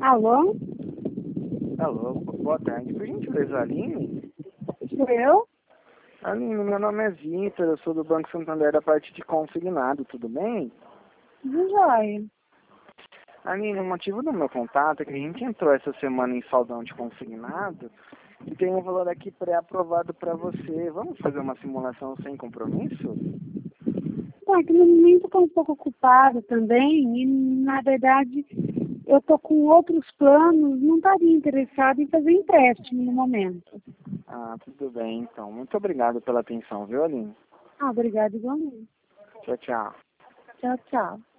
Alô? Alô, boa tarde. Por gentileza, Aline? Sou eu? Aline, meu nome é Vitor, eu sou do Banco Santander da parte de consignado, tudo bem? Tudo jóia. Aline, o motivo do meu contato é que a gente entrou essa semana em saldão de consignado e tem um valor aqui pré-aprovado para você. Vamos fazer uma simulação sem compromisso? Bom, é que no momento estou um pouco ocupada também e, na verdade, eu estou com outros planos, não estaria interessada em fazer empréstimo no momento. Ah, tudo bem, então. Muito obrigado pela atenção, viu, Aline? Ah, obrigada igualmente. Tchau, tchau. Tchau, tchau.